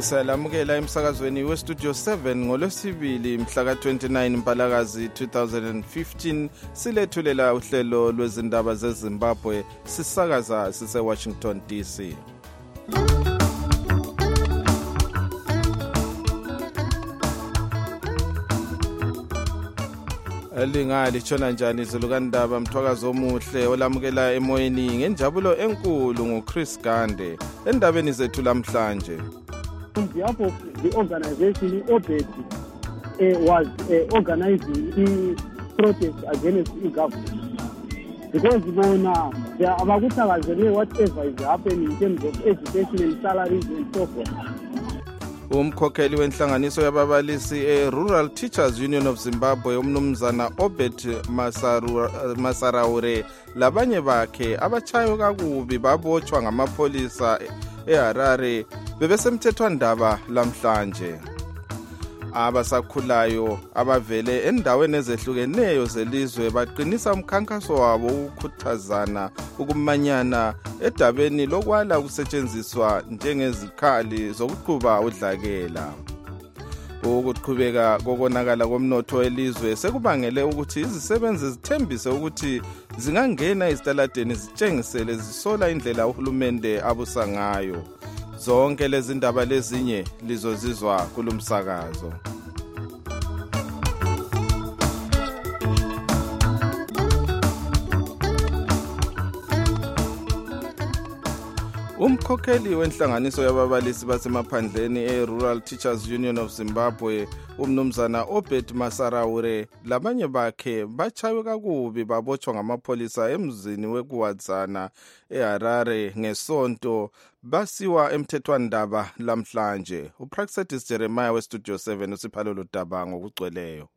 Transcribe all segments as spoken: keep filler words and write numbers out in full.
Salamukela emsakazweni westudio seven ngolwesibili mhla ka twenty-nine Mpalakazi twenty fifteen silethulela uhlelo lwezindaba zeZimbabwe sisakaza sise Washington D C. Elingali tshona njani izulukandaba mthwakazo omuhle olamukela emoyeni ngenjabulo enkulu nguChris Gande endabeni zethu lamhlanje. On behalf of the organization, O B E D uh, was uh, organizing the protest against the government. Because you know now, there are whatever is happening in terms of education and salaries and so forth. Umkhokheli wenhlanganiso yababalisi e-Rural Teachers Union of Zimbabwe umnumzana Obed Masaraure labanye bakhe abachayo kakubi babotshwa ngamapolisa eHarare bebesemthethwandaba lamhlanje. Abasakhulayo abavele endaweni ezehlukeneyo zelizwe baqinisa umkhankaso wabo ukukhuthazana ukumanyana edabeni lokwala ukusetshenziswa njengezikhali zokuqhuba udlakela. Ukuqhubeka kokonakala komnotho elizwe sekubangele ukuthi izisebenzi zithembise ukuthi zingangena ezitaladeni zitshengisele zisola indlela uhulumende abusa ngayo. Zonke lezi ndaba lezinye lizozizwa kulumsakazo. Umkhokheli wenhlanganiso yababalisi basemaphandleni e-Rural Teachers Union of Zimbabwe umnumzana Obed Masaraure labanye bakhe bachawe kakubi babotshwa ngamapolisa emzini wekuwadzana eHarare ngesonto basiwa emthethwandaba lamhlanje. uPraxedis Jeremiah westudio seven usiphalo lodaba ngokugcweleyo.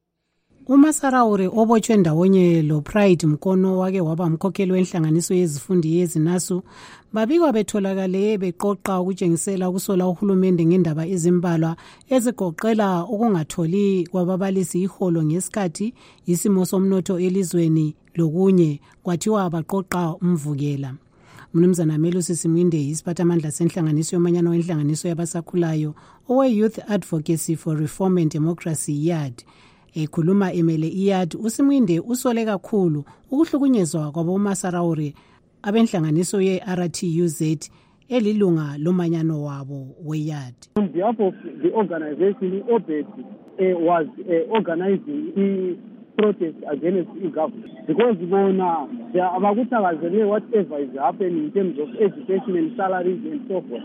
uMasaraure obotshwe ndawonye loPride Mkono wake waba mkhokheli wenhlanganiso yezifundi yezinasu babikwa betholakale beqoqa ukutshengisela ukusola uhulumende ngendaba ezimbalwa ezigoqela ukungatholi kwababalisi iholo ngesikhathi isimo somnotho elizweni lokunye kwathiwa baqoqa umvukela. Mnumzana Melusi Simwinde isiphathamandla senhlanganiso yomanyano wenhlanganiso yabasakhulayo owe Youth Advocacy for Reform and Democracy Y A D. Ekhuluma emele I Y A D uSimwinde usole kakhulu ukuhlukunyezwa kwaboMasaraure abenhlanganiso ye-R T U Z elilunga lomanyano wabo we-Y A D. On behalf of the organization, O B E D uh, was uh, organizing the protest against the government. Because you know now, there are whatever is happening in terms of education and salaries and so forth.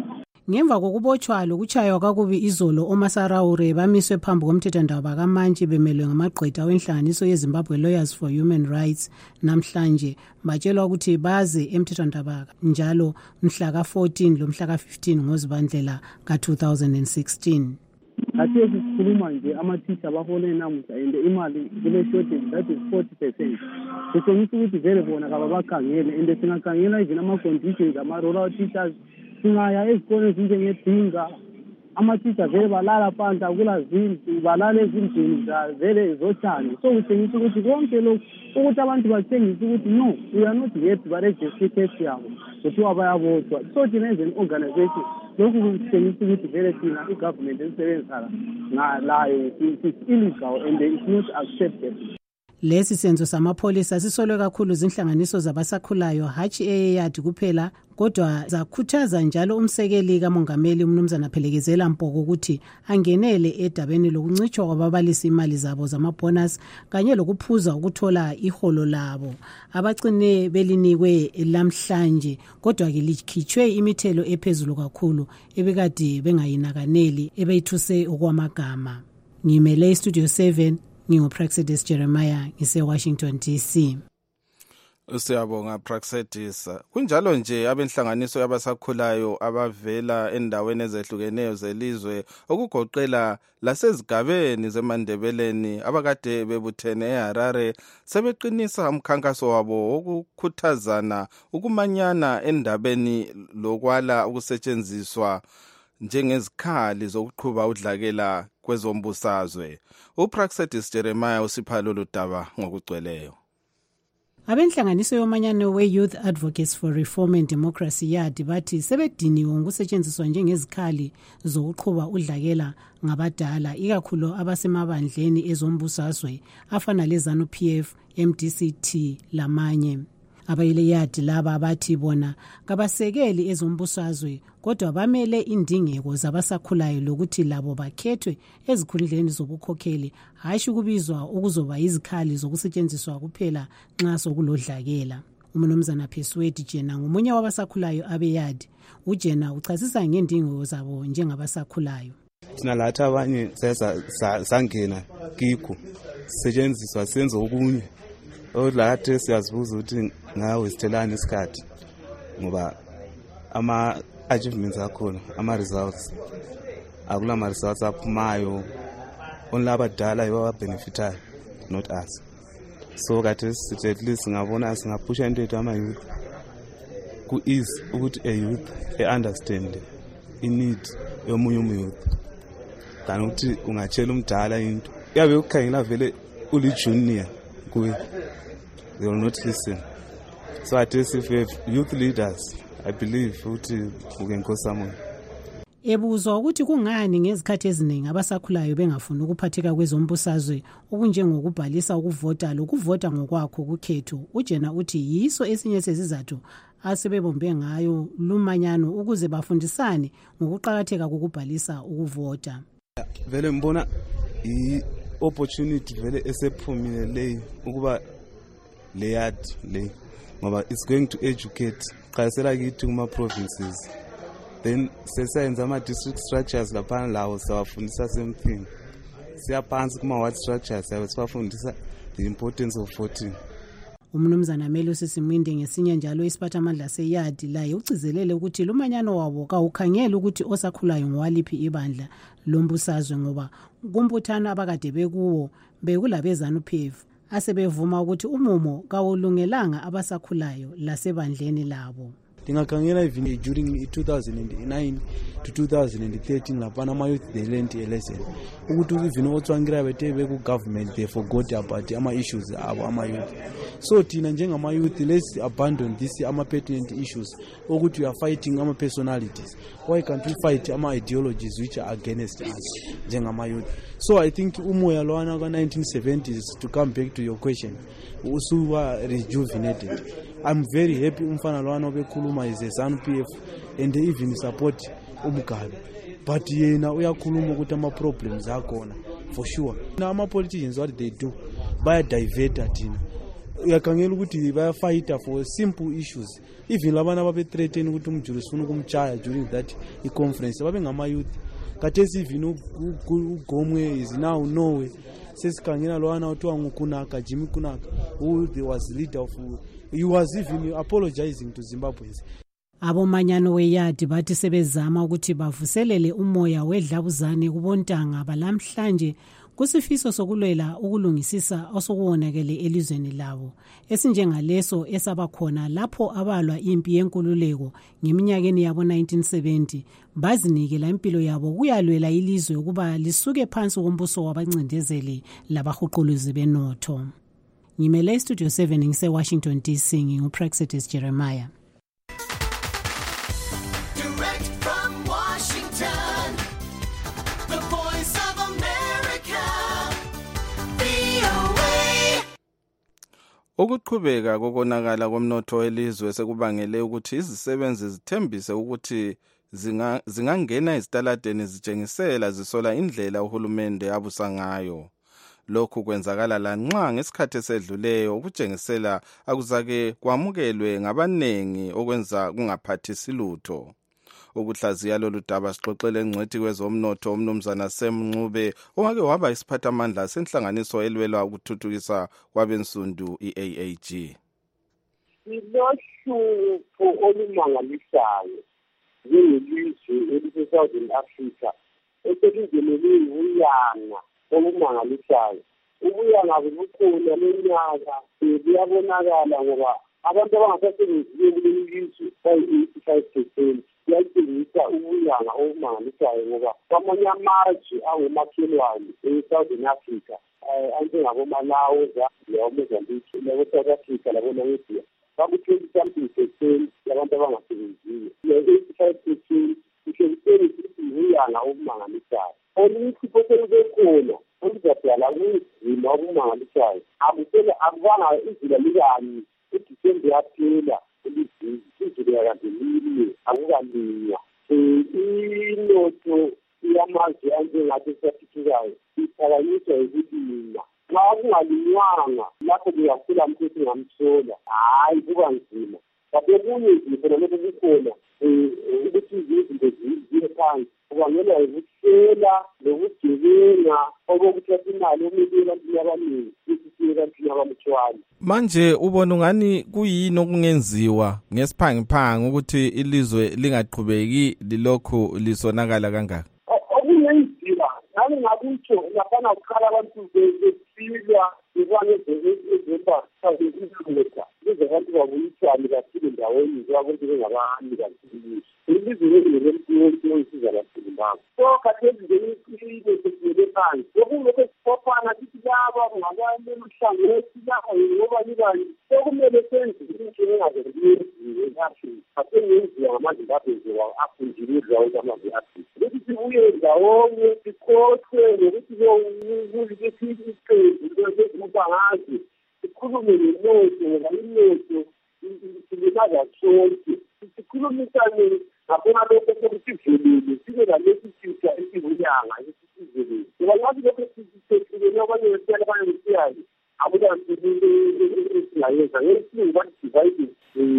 Ngemva kokubotshwa lokuchaywa kakubi izolo oMasaraure bamiswe phambi komthethwandaba kaMantshi bemelwe ngamagqwetha wenhlanganiso yeZimbabwe Lawyers for Human Rights namhlanje batshelwa ukuthi baze emthethwandaba njalo mhla ka fourteen lo mhla ka fifteen ngoZibandlela ka two thousand sixteen. Athi sikhuluma nje amathisha bahole namuhla and imali kule shortage that is forty percent. Sisengisa ukuthi vele bona kababakhangele and singakhangela even ama conditions ama rural teachers singaya ezikole ezinjengedinga amathisha vele balala phansi akula zindlu balala ezindlini vele zotshani. So usengisa ukuthi konke lokhu ukuthi abantu bathengisa ukuthi no, we are not yet baregister case yabo kuthiwa bayabotshwa. So thina as an organization lokhu kusengisa ukuthi vele thina i-government esebenzisa ngalayo is illegal and it's not accepted. Lesi senzo samapholisa sisolwe kakhulu zinhlanganiso zabasakhulayo hatshi e-Y A D kuphela kodwa zakhuthaza njalo umsekeli kamongameli umnumzana Phelekezela Mpoko ukuthi angenele edabeni lokuncitshwa kwababalisi imali zabo zamabonus kanye lokuphuza ukuthola iholo labo abagcine belinikwe lamhlanje kodwa ke likhitshwe imithelo ephezulu kakhulu ebekade bengayinakaneli ebeyithuse okwamagama. Ngimele Studio seven nginguPraxedis Jeremiah ngise Washington D C. Siyabonga Praxedis. Kunjalo nje abenhlanganiso yabasakhulayo abavela endaweni ezehlukeneyo zelizwe okugoqela lasezigabeni zeMandebeleni abakade bebuthene eHarare sebeqinisa umkhankaso wabo okukhuthazana ukumanyana endabeni lokwala ukusetshenziswa njengezikhali zokuqhuba udlakela kwezombusazwe. uPraxedis Jeremiah usiphalo lodaba ngokugcweleyo. Abenhlanganiso yomanyano we-Youth Advocates for Reform and Democracy YAD bathi sebediniwe ngokusetshenziswa njengezikhali zokuqhuba udlakela ngabadala ikakhulu abasemabandleni ezombusazwe afana leZANU P F, M D C T lamanye. Abayile YAD laba bathi bona kabasekeli ezombusazwe kodwa bamele indingeko zabasakhulayo lokuthi labo bakhethwe ezikhundleni zobukhokheli hayi ukubizwa ukuzoba izikhali zokusetshenziswa kuphela nxa sokulodlakela. Umnumzana Pheswedi Jena ngomunye wabasakhulayo abeYAD. uJena uchasisa ngendingeko zabo njengabasakhulayo. Thina lathi abanye sangena kikho sisetshenziswa senze okunye. Olathi siyazibuza ukuthi ngawe sithelana isikhathi ngoba ama achievements akhona ama results akula ma results aphumayo only abadala yiba benefitayo not us. So kathi sithi at least ngabona singaphusha into ethu ama youth ku ease ukuthi a youth e understand I need yomunye umuntu than ukuthi ungatshela umdala into yabe ukukhangela vele uli junior kuwe. They will not listen. So at least if we have youth leaders, I believe we can go somewhere. Ebuzwa ukuthi kungani ngezikhathi eziningi abasakhulayo bengafuni ukuphatheka kwezombusazwe okunjengokubhalisa ukuvota lokuvota ngokwakho kukhetho. uJena uthi yiso esinye sezizathu asebebombe ngayo lumanyano ukuze bafundisane ngokuqhakatheka kokubhalisa ukuvota. Vele mbona I opportunity vele esephumile leyi ukuba leyad le ngoba it's going to educate qasela kithi kuma provinces then sesenza ama district structures lapha lawo sawafundisa same thing siyaphansi kuma ward structures siyabafundisa the importance of voting. Umnumzana Melo Sisiminde ngesinye njalo isiphathamandla seYAD laye ucizelele ukuthi lumanyano wabo kawukhangela ukuthi osakhulayo ngwaliphi ibandla lombusazwe ngoba kumbuthana abakade bekuwo bekulabeZANU P F asebevuma ukuthi umumo kawulungelanga abasakhulayo lasebandleni labo. Tingakhangela even during two thousand nine to two thousand thirteen lapana ama youth they learned a lesson ukuthi even otswangira bethe ku government they forgot about ama issues abo ama youth. So tina njengama youth let's abandon this ama pertinent issues ukuthi we are fighting ama personalities. Why can't we fight ama ideologies which are against us njengama youth? So I think umoya lwana ka nineteen seventies to come back to your question usuwa rejuvenated. I'm very happy umfana lwana obekhuluma is a ZANU P F and they even support uMgabe. But yena uyakhuluma ukuthi ama problems akhona for sure. Now ama politicians what they do baya divert thina. Uyakhangela ukuthi baya fight for simple issues. Even labana babe threaten ukuthi umjuri sifuna ukumchaya during that I conference babe ngama youth. Kathesi even ugomwe is now nowhere. Sesikhangela lwana othiwa nguKunaka Jimmy Kunaka who was leader of he was even apologizing to Zimbabweans. Abomanyano weYAD bathi sebezama ukuthi bavuselele umoya wedlabuzane kubontanga balamhlanje kusifiso sokulwela ukulungisisa osokuwonakele elizweni labo esinjengaleso esabakhona lapho abalwa impi yenkululeko ngeminyakeni yabo nineteen seventy bazinikela impilo yabo kuyalwela ilizwe ukuba lisuke phansi kombuso wabancindezeli labahuquluzi benotho. Ngimele Studio seven ngise Washington D C nginguPraxitis Jeremiah. Direct from Washington, the voice of America, V O A. Ukuqhubeka kokonakala komnotho elizwe sekubangele ukuthi izisebenzi zithembise ukuthi zinga zingangena ezitaladeni zitshengisela zisola indlela uhulumende abusa ngayo. Lokhu kwenzakala lanxa ngesikhathi esedluleyo ukutshengisela akuzake kwamukelwe ngabanengi okwenza kungaphathisi lutho. Ukuhlaziya lolu daba sixoxele engcwethi kwezomnotho umnumzana Semncube owake waba isiphathamandla senhlanganiso elwela ukuthuthukisa kwabensundu I-A A G. Ilohlupho olumangalisayo njengelizwe elise-Southern Africa eselingenelwe uyanga olumangalisayo. Ubuyanga bukhona lonyaka buyabonakala ngoba abantu abangasasebenzile kuleli lizwe bayi-eighty-five percent siyatshengisa ubuyanga obumangalisayo ngoba kwamanye amazwe angumakhelwane e-Southern Africa anjengabo-Malawi, Zambia, Mozambique, labo-South Africa, labo-Namibia, baku-twenty something percent yabantu abangasebenziyo. eighty-five percent kuhlekiseni ukuthi ubuyanga obumangalisayo. Olinye isipho selibekhona oluzadala ubunzima obumangalisayo. Akusela akubanga izila likani uDisemba yaphela elizini izulu yakadlulile akukalinywa. Inotho yamazwe anjengathi sathuthukayo iphakanyiswa yikulima. Xa kungalinywanga lapho kuyakhula mthetho ngamsola, hhayi kuba nzima. Kanti kunye nje khona lokho kukhona ukuthi izinto ziye phansi kubangelwa yikusela nokugebenga okokuthatha imali okumele ebantwini abaningi isisiye ebantwini abalutshwane. Manje ubona ungani kuyini okungenziwa ngesiphangiphangi ukuthi ilizwe lingaqhubeki lilokhu lisonakala kangaka? Okungenziwa nami ngakutsho ngafana kuqala abantu befika ibane ezemba sazizinto ukuze abantu babuyisane kakhulu ndawonye kwabantu bengabani kakhulu. Ilizwe lelempilo isiza kakhulu ngakho. So khathesi nje isizwe sesiyele phansi. Okulokho siphophana sithi laba ngabanye emhlanganweni lapha ngoba libani sekumele senze into engazenziwe kahle. Asengenziwa ngamanje lapho afunjilizwa ukuthi Afrika. Ukuthi sibuye ndawonye sikhohlwe nokuthi kulithi iqembu lezimubangazi sikhulume nenotho ngoba inotho silimaza sonke. Sikhulumisane ngabona lokho sokusivelile sibe nalesi sitha esibuyanga esisivelile. Ngoba ngathi lokho sisithekile abanye besiyala abanye besiyali abuda singayenza ngesinye bathi divide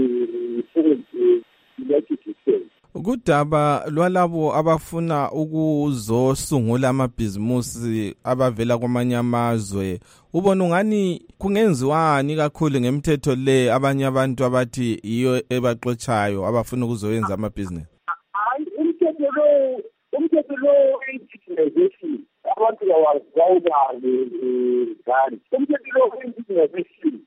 United States. Kudaba lwalabo abafuna ukuzosungula amabhizimusi abavela kwamanye amazwe, ubona ungani kungenziwani kakhulu ngemithetho le abanye abantu abathi iyo ebaxotshayo abafuna ukuzoyenza amabhizinesi? Hayi, umthetho lo umthetho lo i-digitalization abantu bawubale ngani. Umthetho lo i-digitalization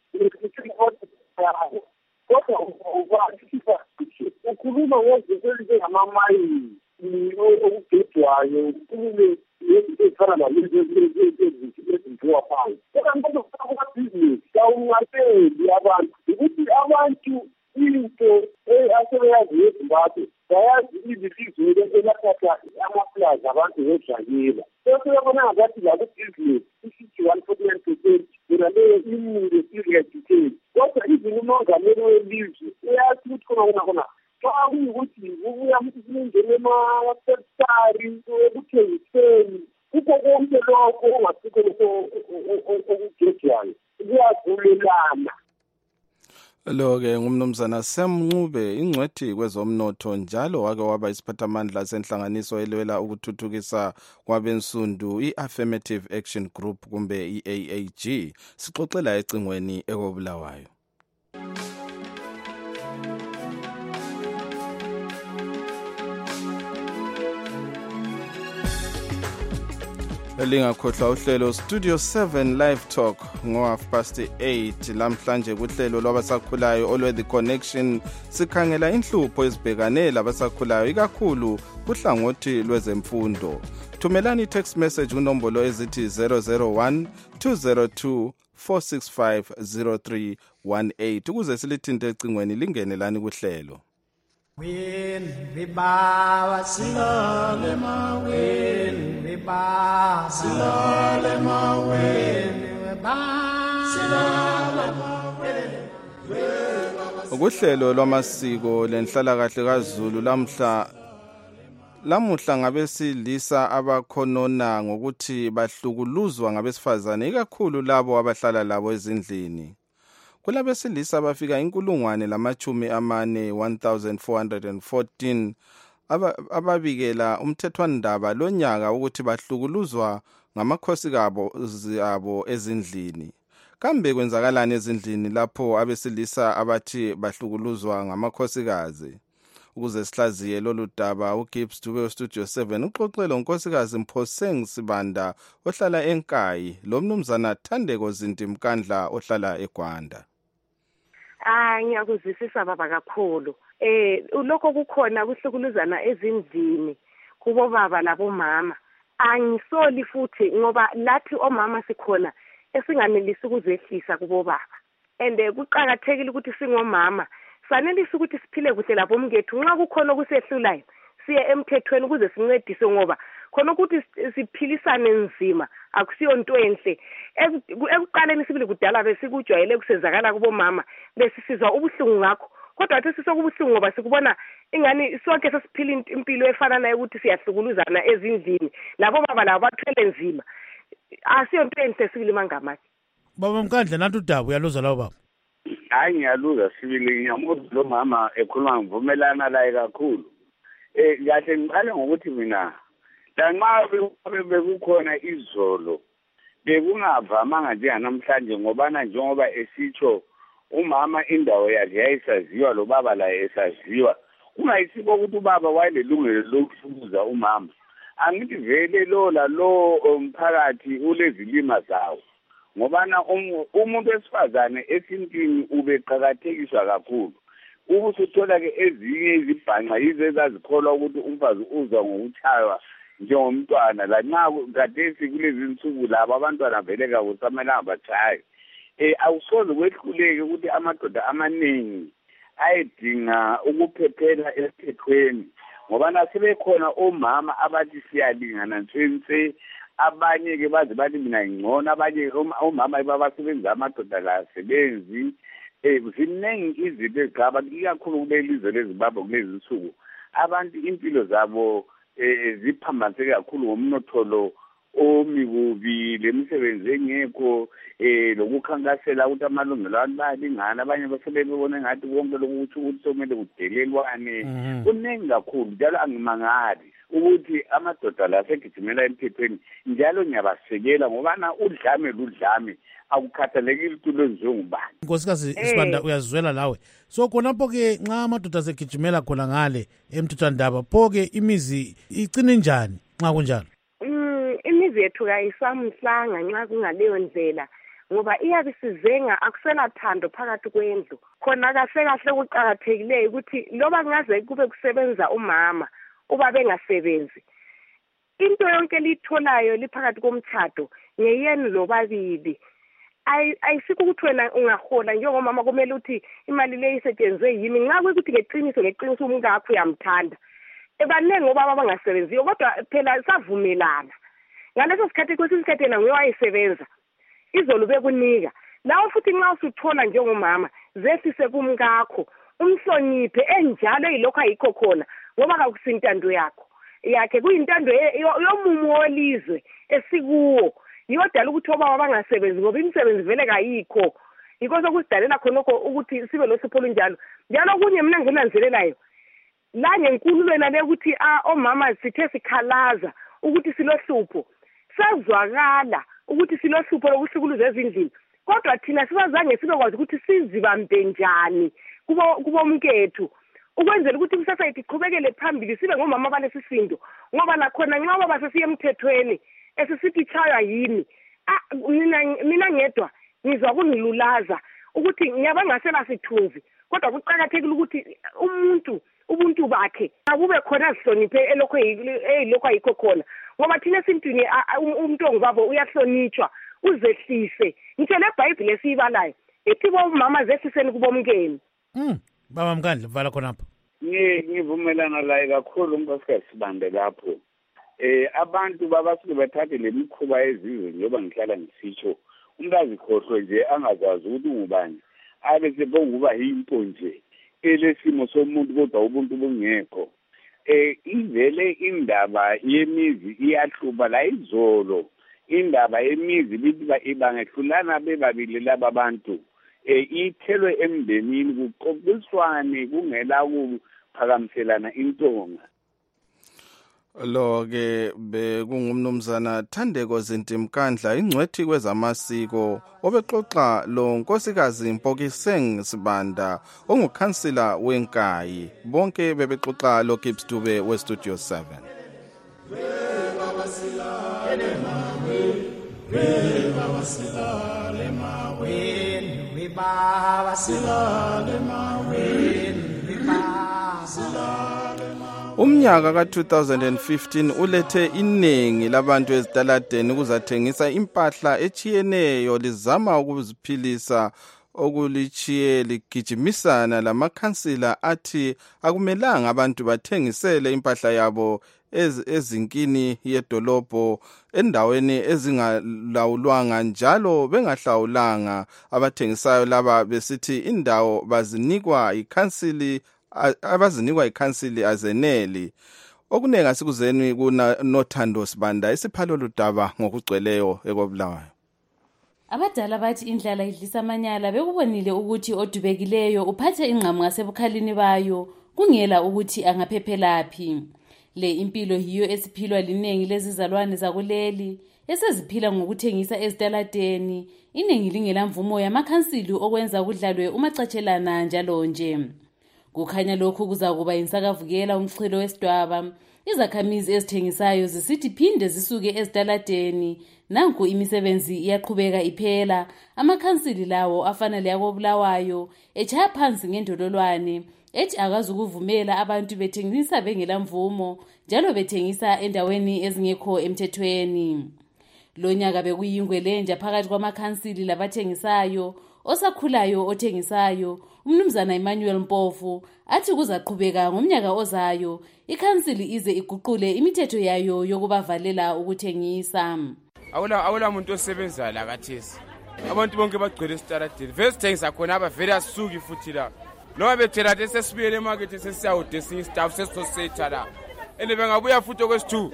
kodwa uba ukhuluma ngezinto ezinjengamamayi okugejwayo, ukhulume ngezinto ezifana nalezi ezinziwa phansi. Kodwa mpondo kwamabhizinisi kawungateli abantu ukuthi abantu into asebeyazi yezimbabwe bayazi izilizwe elathatha amaplazi abantu ngedlakela. Sesebona ngathi lakubhizinisi isithi one forty nine percent yona leyo imile siriyadicate. Kodwa izini umongameli welizwe uyazi ukuthi khona khona khona xa kuyukuthi ubuya ukuthi siningene ema-sectari ekuthengiseni kukho konke lokho ongasikho lokho okugejwayo kuyavulelana. Lo-ke ngumnumzana Sam Ncube, ingcwethi kwezomnotho, njalo wake waba isiphathamandla senhlanganiso elwela ukuthuthukisa kwabensundu i-Affirmative Action Group kumbe i-A A G. Sixoxela ecingweni ekobulawayo. Lingakhohlwa uhlelo Studio seven Live Talk ngo half past eight lamhlanje kuhlelo lwabasakhulayo olwe The Connection. Sikhangela inhlupho ezibhekane labasakhulayo ikakhulu kuhlangothi lwezemfundo. Thumelani text message kunombolo ezithi zero zero one two zero two four six five zero three one eight ukuze silithinte ecingweni lingene lani kuhlelo. When we bow, silale mawen, we bow, silale mawen, we bow, silale mawen. Ukuhlelo lwamasiko lenhlalakahle kaZulu lamhla lamuhla ngabesilisa abakhonona ngokuthi bahlukuluzwa ngabesifazane ikakhulu labo abahlala labo ezindlini. Kulabesilisa abafika inkulungwane lamachumi amane one thousand four hundred fourteen ababikela umthethwandaba lonyaka ukuthi bahlukuluzwa ngamakhosi kabo zabo ezindlini. Kambe kwenzakalani ezindlini lapho abesilisa abathi bahlukuluzwa ngamakhosikazi? Ukuze sihlaziye lolu daba uGibbs Dube Studio seven uxoxelo unkosikazi Mphoseng Sibanda ohlala eNkayi lo mnumzana Thandeko Zindimkandla ohlala eGwanda. Ah, ngiyakuzwisisa baba kakhulu. eh lokho kukhona kuhlukuluzana ezindlini kubo baba labo mama. Angisoli futhi ngoba lathi omama sikhona esinganelisi ukuzehlisa kubo baba. And kuqhakathekile ukuthi singomama sanelisa ukuthi siphile kuhle lapho mngethu nxa kukhona okusehlulayo siye emthethweni ukuze sincedise ngoba khona ukuthi siphilisane nzima akusiyo into enhle. Ekuqaleni sibili kudala besikujwayele kusezakala kubo mama besisizwa ubuhlungu ngakho kodwa athi sisokubuhlungu ngoba sikubona ingani sonke sesiphila impilo efana nayo ukuthi siyahlukuluzana ezindlini labo baba labo bathwele nzima asiyo into enhle sibili mangamaki. Baba Mkandla nathi uDabu uyaluzwa lawo baba. Hayi ngiyaluza sibili ngiyamuzwa lo mama ekhuluma ngivumelana laye kakhulu. Eh kahle ngiqale ngokuthi mina la nxa bekukhona izolo bekungavamanga nje namhlanje ngoba na njengoba esitsho umama indawo yakhe yayisaziwa lo baba la esaziwa kungayisiko ukuthi ubaba wayelelungelo lokuhlukuza umama. Angithi vele lo la lo umphakathi ulezilima zawo ngoba na umuntu wesifazane esintini ubeqhakathekiswa kakhulu. Ubusuthola ke ezinye izibhanqa yize ezazikholwa ukuthi umfazi uzwa ngokuchaywa njengomntwana la nxa gadesi kulezi insuku labo abantwana vele kabusamela bachaye. Eh awusoze kwehluleke ukuthi amadoda amaningi ayedinga ukuphephela esithweni ngoba nasebekhona omama abathi siyalingana ntshense abanye ke bazi bathi mina ngcono abanye omama babasebenza amadoda la sebenzi. Eh ziningi izinto ezigaba ikakhulu kulelizwe leZimbabwe kulezi insuku abantu impilo zabo eh ziphambanise kakhulu ngomnotholo omikubi lemisebenzi engekho eh lokukhankasela ukuthi amalungelo abantu bayalingana abanye basebebona ngathi konke lokuthi ukuthi somele kudelelwane kuningi kakhulu njalo angimangali ukuthi amadoda la segijimela emthethweni njalo ngiyabasekela ngoba na udlame ludlame akukhathalekile ukuthi lwenziwe ngubani. Nkosikazi Sibanda uyazwela lawe so khonapho ke nxa amadoda segijimela khona ngale emthethwandaba pho ke imizi icine njani nxa kunjalo? Mm imizi yethu kayisamhlanga nxa kungaleyo ndlela ngoba iyabe sizenga akusela thando phakathi kwendlu khona kahle kahle kuqhakathekileyo ukuthi loba ngaze kube kusebenza umama uba bengasebenzi into yonke litholayo liphakathi komthatho ngeyeni lobabili. Ay ayisiko ukuthi wena ungahola njengomama kumele uthi imali le isetshenzwe yimi nxa ukuthi ngeqiniso ngeqiniso umngakho uyamthanda ebanenge ngoba abangasebenziyo kodwa phela savumelana ngaleso sikhathi kwesikhathi yena ngowayisebenza izolo bekunika lawo futhi nxa usuthola njengomama zehlise kumngakho umhloniphe enjalo yilokho ayikho khona ngoba kakusintando yakho yakhe kuyintando yomumo wolizwe esikuwo yodala ukuthi obaba bangasebenzi ngoba imisebenzi vele kayikho yiko sokusidalela khonokho ukuthi sibe losipho njalo njalo kunye mina nginanzelelayo la ngenkululweni le ukuthi omama sithe sikhalaza ukuthi silohlupho sazwakala ukuthi silohlupho lokuhlukuluza ezindlini kodwa thina sibazange sibekwazi ukuthi sizibambe njani kubo kubomkethu ukwenzela ukuthi kusasa yethu iqhubekele phambili sibe ngomama balesisindo ngoba nakhona nxa baba sesiye emthethweni esisithi chaywa yini mina mina ngedwa ngizwa kunilulaza ukuthi ngiyabangasela sithunzi kodwa kuqhakathekile ukuthi umuntu ubuntu bakhe akube khona sihloniphe elokho eyilokho ayikho khona ngoba thina esintwini umuntu ongubabo uyahlonitshwa uzehlise ngithe le Bible esiyibalayo ithi bomama zehliseni kubomkeni. Mm baba Mkandla vala khonapho. Ngivumelana laye kakhulu unkosikazi Sibande lapho. Eh abantu babasuke bethathe lemikhuba ezizwe njengoba ngihlala ngisitsho umntazi khohlwe nje angazazi ukuthi ungubani abe sebonguba yimpo nje elesimo somuntu kodwa ubuntu bungekho. Eh ivele indaba yemizi iyahluba la izolo indaba yemizi bithi ibangehlulana bebabili laba bantu eh ithelwe emndenini kuqoqiswane kungela ukuphakamiselana intonga. Lo ke bekungumnumzana Thandeko Zinti Mkandla ingcwethi kwezamasiko obexoxa lo nkosikazi Mpokiseng Sibanda ongukhansila wenkayi bonke bebexoxa lo Gibbs Dube we Studio seven. We baba silale maweni we baba Umnyaka ka two thousand fifteen ulethe iningi labantu ezitaladeni ukuzathengisa impahla echiyeneyo lizama ukuziphilisa okulichiye ligijimisana lamakhansila athi akumelanga abantu bathengisele impahla yabo ez, ezinkini yedolobho endaweni ezingalawulwanga njalo bengahlawulanga. Abathengisayo laba besithi indawo bazinikwa ikhansili abazinikwa ikhansili azeneli. Okunengi asikuzeni kuna Nothando Sibanda isiphalo ludaba ngokugcweleyo ekobulawayo. Abadala bathi indlala idlisa amanyala bekubonile ukuthi odubekileyo uphathe ingqamu ngasebukhalini bayo kungela ukuthi angaphephelaphi. Le impilo hiyo esiphilwa linengi lezizalwane zakuleli eseziphila ngokuthengisa ezitaladeni, iningi lingela mvumo yamakhansili okwenza kudlalwe umacatshelana njalo nje. Kukhanya lokhu kuzakuba insakavukela umchilo wesidwaba. Izakhamizi ezithengisayo zisithi phinde zisuke ezitaladeni, nanku imisebenzi iyaqhubeka iphela. Amakhansili lawo afana leyakobulawayo echaya phansi ngendololwane ethi akazukuvumela abantu bethengisa bengela mvumo njalo bethengisa endaweni ezingekho emthethweni. Lo nyaka bekuyingwelenja phakathi kwamakhansili labathengisayo. Osakhulayo othengisayo umnumzana Emmanuel Mpofu athi kuzaqhubeka ngomnyaka ozayo ikhansili ize iguqule imithetho yayo yokubavalela ukuthengisa. Awula awula umuntu osebenza la kathesi. Abantu bonke bagcwele esitaradeni. Vele sithengisa khona abavele asuki futhi la. Noma bethela sesibuyele emarket sesiyawude sinye staff sesoseta la. Ene bengabuya futhi okwesithu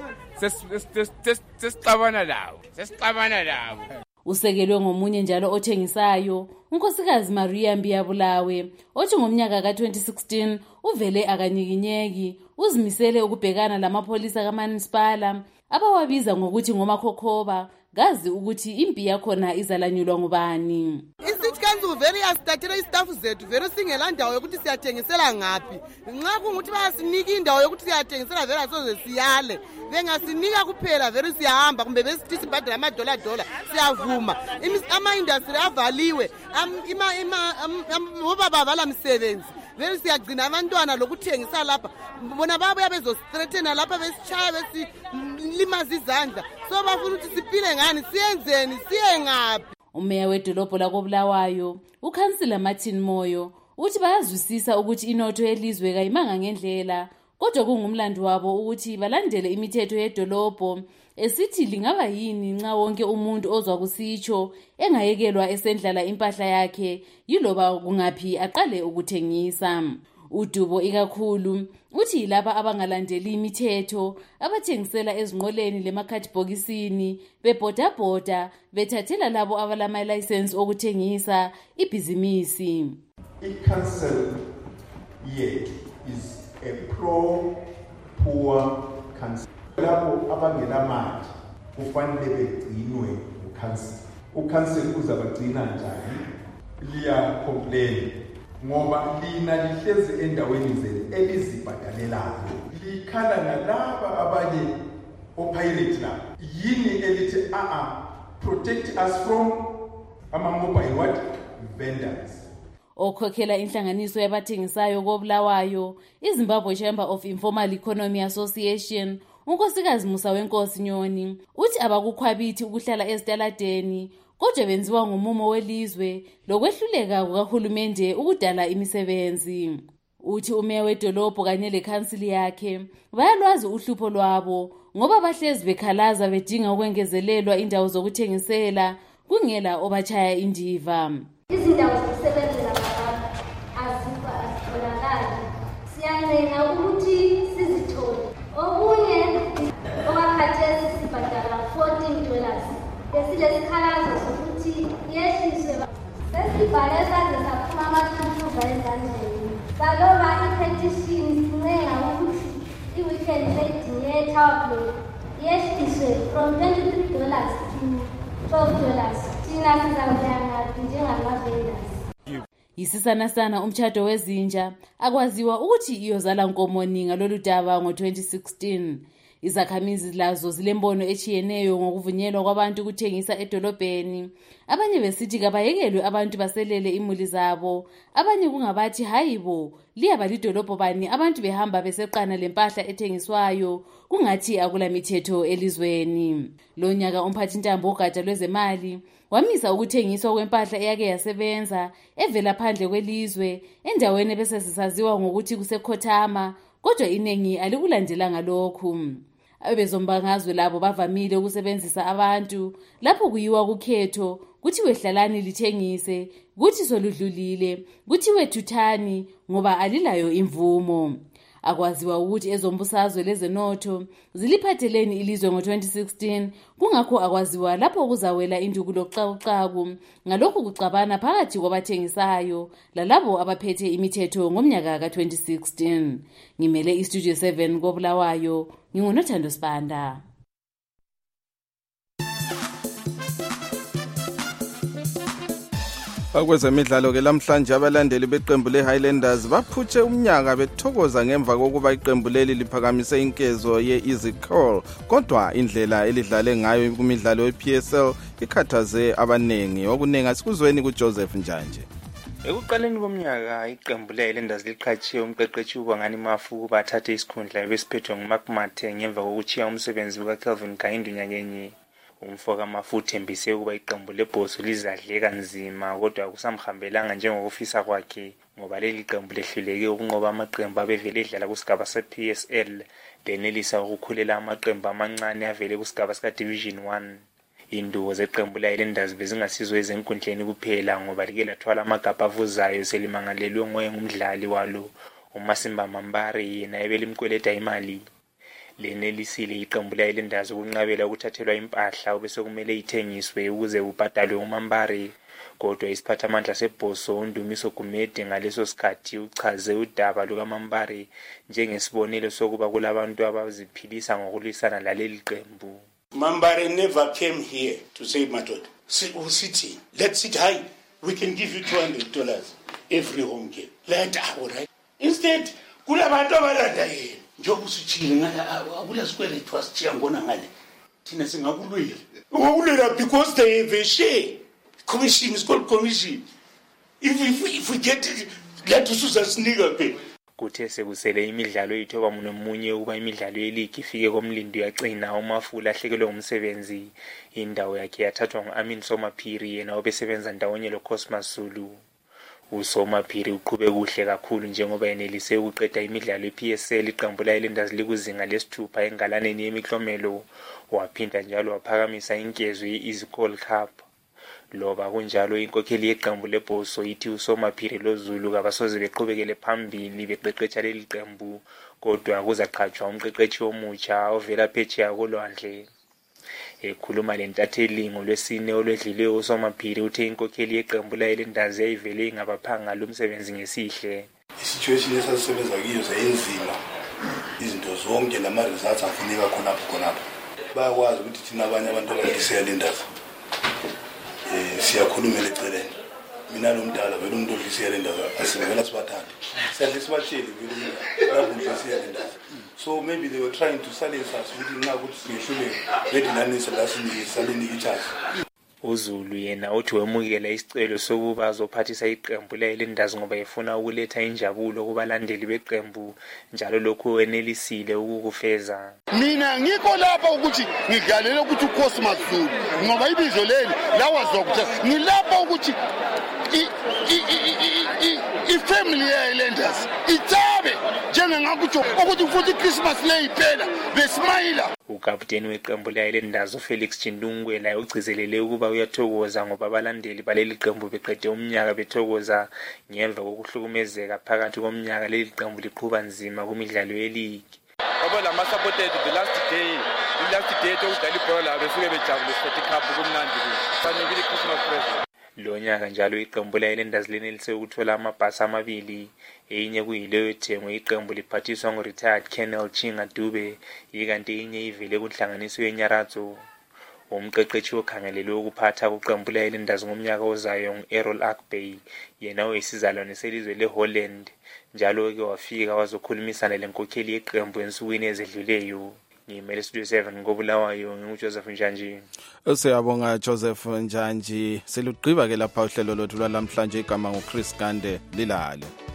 sesixabana lawo. Sesixabana lawo. Usekelwe ngomunye njalo othengisayo unkosikazi Maria Mbiyabulawe othi ngomnyaka ka twenty sixteen uvele akanyikinyeki uzimisele ukubhekana lamapolisa kaMunicipal abawabiza ngokuthi ngomakhokhoba gazi ukuthi impi yakhona izalanyulwa ngubani. Isithi kanzi uvele yasitatela istaff zethu vele singela ndawo yokuthi siyathengisela ngapi. Nxa kungukuthi bayasinika indawo yokuthi siyathengisela vele asoze siyale. Bengasinika kuphela vele siyahamba kumbe besithi sibhadala ama dollar dollar siyavuma. Ama industry avaliwe. Ima ima ngoba bavala umsebenzi. Vele siyagcina abantwana lokuthengisa lapha. Bona babuya bezostrethena lapha besichaya besilimaza izandla. So bafuna ukuthi siphile ngani siyenzeni siye ngapi. Umeya wedolobho lakobulawayo ukhansila Martin Moyo uthi bayazwisisa ukuthi inotho yelizwe kayimanga ngendlela kodwa kungumlando wabo ukuthi balandele imithetho yedolobho esithi lingaba yini nxa wonke umuntu ozwa kusitsho engayekelwa esendlala impahla yakhe yiloba kungaphi aqale ukuthengisa. Udubo ikakhulu uthi laba abangalandeli imithetho abathengisela ezinqoleni lemakhadibhokisini bebhodabhoda bethathela labo abalama license okuthengisa ibhizinisi. I-council yethu is a pro-poor council. Lapho abangenamali kufanele begcinwe ukhansili. Ukhansili uzabagcina njani? Liya complain ngoba lina lihlezi endaweni zenu elizibhadalelayo. Likhala nalaba abanye opirate la. Yini elithi a a protect us from ama mobile what vendors. Okhokhela inhlanganiso yabathengisayo kobulawayo iZimbabwe Chamber of Informal Economy Association unkosikazi Musa Wenkosi Nyoni uthi abakukhwabithi ukuhlala ezitaladeni kodwa benziwa ngomumo welizwe lokwehluleka kukahulumende ukudala imisebenzi. Uthi umeya wedolobho kanye lekhansili yakhe bayalwazi uhlupho lwabo ngoba bahlezi bekhalaza bedinga ukwengezelelwa indawo zokuthengisela kungela obachaya indiva. Izindawo zokusebenzela abantu azikho azitholakali. Siyancenga ukuthi sizithole. Okunye okakhathesi sibhadala fourteen dollars. Besilesikhalazo sokuthi yehliswe. Sesibhale saze saphuma amathuthuva ezandleni. Saloba i-petition sincenga ukuthi i-weekend trading ye-tower block yehliswe from twenty-three dollars to twelve dollars. Thina sizawuhlangana njengamavendors. Yisisana sana umtshado wezinja akwaziwa ukuthi iyozala nkomo ninga lolu daba ngo twenty sixteen. Izakhamizi lazo zilembono echiyeneyo ngokuvunyelwa kwabantu ukuthengisa edolobheni. Abanye besithi kabayekelwe abantu baselele imuli zabo. Abanye kungabathi hayibo, liyaba lidolobho bani abantu behamba beseqana lempahla ethengiswayo, kungathi akula mithetho elizweni. Lo nyaka umphathintambo wogatsha lwezemali wamisa ukuthengiswa kwempahla eyake yasebenza evela phandle kwelizwe endaweni bese sisaziwa ngokuthi kusekhothama, kodwa iningi alikulandelanga lokhu. Abezombangazwe labo bavamile ukusebenzisa abantu lapho kuyiwa kukhetho, kuthi wehlalani lithengise, kuthi soludlulile, kuthi wethuthani ngoba alilayo imvumo. Akwaziwa ukuthi ezombusazwe lezenotho ziliphatheleni ilizwe ngo twenty sixteen, kungakho akwaziwa lapho kuzawela induku loxakuxaku ngalokhu kucabana phakathi kwabathengisayo lalabo abaphethe imithetho ngomnyaka ka twenty sixteen. Ngimele iStudio seven koBulawayo, nginguNothando Sibanda. Akwezemidlalo ke lamhlanje abalandeli beqembu leHighlanders baphutshe umnyaka bethokoza ngemva kokuba iqembu leli liphakamise inkezo ye-Easy Call, kodwa indlela elidlale ngayo kumidlalo ye-P S L ikhathaze abanengi. Okunengi asikuzweni kuJoseph Njanje. Ekuqaleni komnyaka iqembu leHighlanders liqhatshiwe umqeqeshi uBangani Mafu ukuba athathe isikhundla ebesiphethwe nguMark Mathe ngemva kokuchiya umsebenzi kaKelvin Kahindu nyakenye. Umfoka Mafu uthembise ukuba iqembu lebhoso lizadleka nzima, kodwa akusamhambelanga njengokufisa kwakhe ngoba leli qembu lehluleke ukunqoba amaqembu abevele edlala kusigaba se-P S L lenelisa ukukhulela amaqembu amancane avele kusigaba sika-Division one. Induku zeqembu leHighlanders bezingasizwe ezenkundleni kuphela ngoba like lathwala amagabha avuzayo selimangalelwe ngoye ngumdlali walo uMasimba Mambari, yena ebelimkweleta imali. Lenelisile iqembu leHighlanders ukunqabela ukuthathelwa impahla obese kumele ithengiswe ukuze ubhadalwe uMambari, kodwa isiphathamandla sebhoso uNdumiso Gumede ngaleso sikhathi uchaze udaba lukaMambari njengesibonelo sokuba kulabantu abaziphilisa ngokulwisana laleli qembu. Mambari never came here to say Madoda, sit, let's sit high, we can give you two hundred dollars every home game. Let our right. Instead, kulabantu abalanda yena njengoba usuchile ngala akula sikwele twasichiya ngona ngale thina singakulwela ngokulwela because they have a share. Commission is called commission. If, if, if we get it, let us usasinika phela. Kuthe sekusele imidlalo ithoba munomunye ukuba imidlalo yeligi ifike komlindo yacina uMafu lahlekelwe umsebenzi. Indawo yakhe yathathwa nguAmin Somaphiri, yena obesebenza ndawonye loCosmas Zulu. uSomaphiri uqhube kuhle kakhulu njengoba enelise ukuqeda imidlalo ye-P S L iqembu leHighlanders likuzinga lesithupha engalaneni yemiklomelo, waphinda njalo waphakamisa inkezo ye-Easy Call Cup. Loba kunjalo inkokheli yeqembu lebhoso ithi uSomaphiri loZulu kabasoze beqhubekele phambili beqeqetsha leli qembu, kodwa kuzaqhatshwa umqeqeshi omutsha ovela phetsheya kolwandle. Ekhuluma lentatheli ngolwesine olwedlule uSomaphiri uthe inkokheli yeqembu leHighlanders yayivele ingabaphanga lo msebenzi ngesihle. Situation esasebenza kiyo zayenzima, izinto zonke lama results afuneka khonapho khonapho. Bayakwazi ukuthi thina abanye abantu abayiHighlanders eh siyakhulumela eceleni. Mina lo mdala vele umuntu oyiHighlanders asivela sibathanda. Siyahle sibatshele vele lapho siyaHighlanders. So maybe they were trying to silence us with now ukuthi sihlule redinanisa lasini salini ichance. uZulu yena uthi wemukela isicelo sokuba azophathisa iqembu leHighlanders ngoba efuna ukuletha injabulo kubalandeli beqembu, njalo lokhu wenelisile ukukufeza. Mina ngikho lapha ukuthi ngidlalele ukuthi uCosmas Zulu ngoba ibizo leli lawazwa ukuthi ngilapha ukuthi ifamily yeHighlanders ithabe njengengakutsho ukuthi futhi Christmas leyiphela besmayila. Ukapteni weqembu leHighlanders uFelix Chindungwela ugcizelele ukuba uyathokoza ngoba abalandeli baleli qembu beqede umnyaka bethokoza ngemva kokuhlukumezeka phakathi komnyaka leli qembu liqhuba nzima kumidlalo yeligi. Ngoba lama supported the last day, the last day okudlala ibhola besuke bejabule futhi cup kumnandi kufanele Christmas present. Lo nyaka njalo iqembu leHighlanders lenelise ukuthola amabhasi amabili, enye kuyileyo ethengwe iqembu liphathiswa ngo-retired Colonel Chinga Dube, ikanti enye ivele kunhlanganiso yeNyaratho. Umqeqeshi okhangelelwe ukuphatha kuqembu leHighlanders ngomnyaka ozayo ngu-Errol Akbey, yena oyisizalwane selizwe leHolland, njalo ke wafika wazokhulumisana lenkokheli yeqembu ensukwini ezedluleyo. ngiyimele studio seven ngobulawayo ngingujoseph njanji. Siyabonga Joseph Njanji. Selugqiba ke lapha uhlelo lothu lwalamhlanje igama nguChris Gande lilale.